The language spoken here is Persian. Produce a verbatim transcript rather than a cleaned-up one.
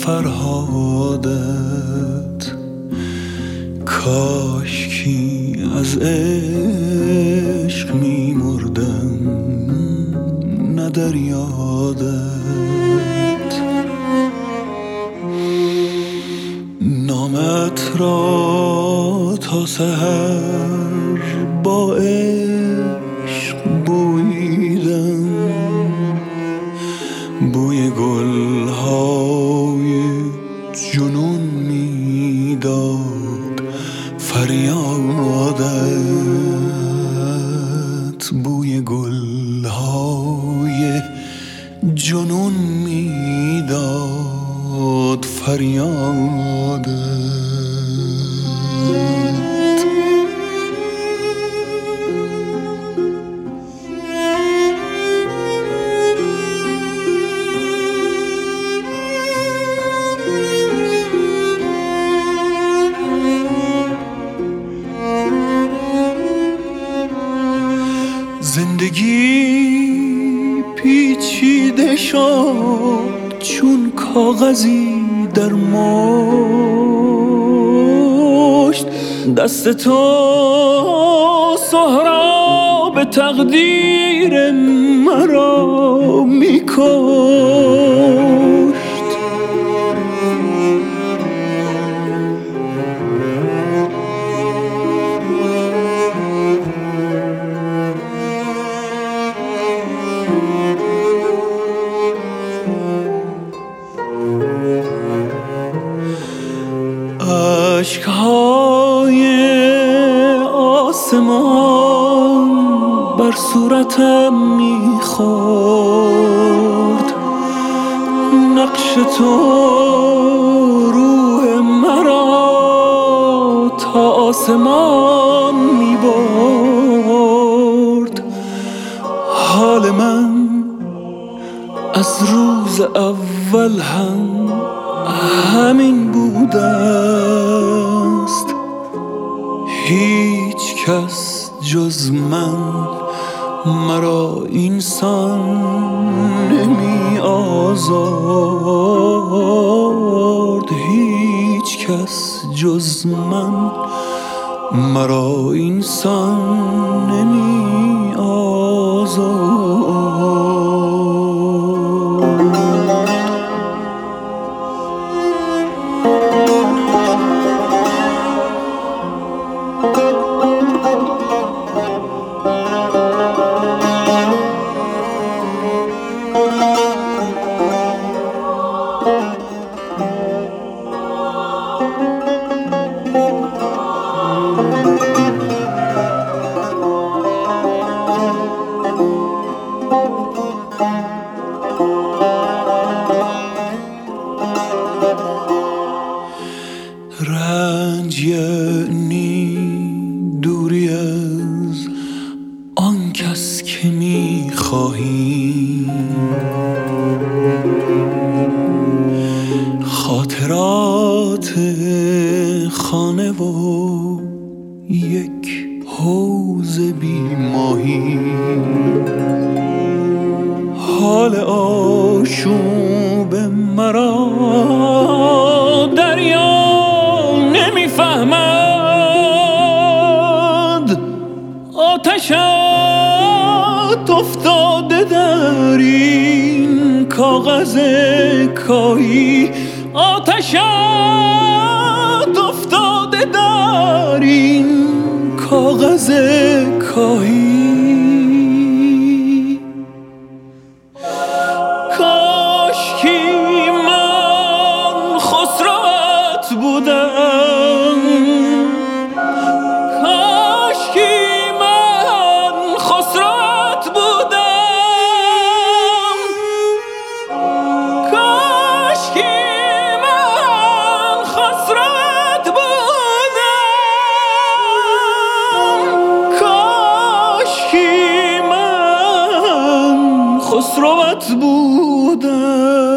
فرهادت، کاشکی از عشق می مردم نه در یادت. نامت را تا سحر با عشق بوییدم، بوی گلهای جنون میداد فریادت، بوی گلهای جنون میداد فریادت. زندگی پیچیده شد چون کاغذی در مشت، دست تو سهراب تقدیر مرا میکشت. اشک‌های آسمان بر صورتم می‌خورد، نقش تو روح مرا تا آسمان می‌برد. حال من از روز اول هم همین بوده است، هیچ کس جز من مرا اینسان نمی آزارد، هیچ کس جز من مرا اینسان نمی آزارد. رنج یعنی دوری از آن کس که می‌خواهی، خاطرات خانه و یک حوض بی ماهی، حال آشوب مرا دریا نمیفهمد، آتشت افتاده در این کاغذ کاهی، آتشت افتاده در این کاغذ کاهی. کاشکی من خسروت بودم، کاشکی من خسروت بودم، کاشکی من خسروت بودم، کاشکی من خسروت بودم.